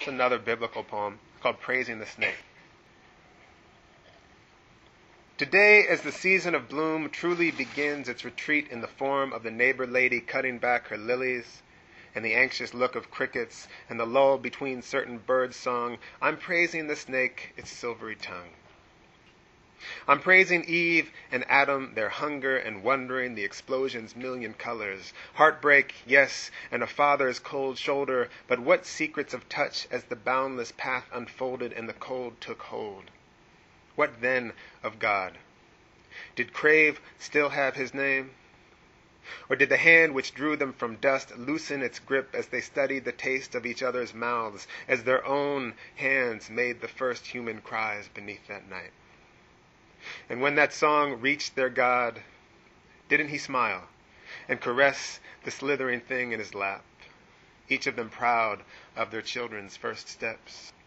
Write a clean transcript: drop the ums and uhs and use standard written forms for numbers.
It's another biblical poem called Praising the Snake. Today, as the season of bloom truly begins its retreat in the form of the neighbor lady cutting back her lilies, and the anxious look of crickets, and the lull between certain birds' song, I'm praising the snake, its silvery tongue. I'm praising Eve and Adam, their hunger and wondering, the explosion's million colors. Heartbreak, yes, and a father's cold shoulder, but what secrets of touch as the boundless path unfolded and the cold took hold. What then of God? Did Crave still have his name? Or did the hand which drew them from dust loosen its grip as they studied the taste of each other's mouths, as their own hands made the first human cries beneath that night? And when that song reached their God, didn't he smile and caress the slithering thing in his lap, each of them proud of their children's first steps?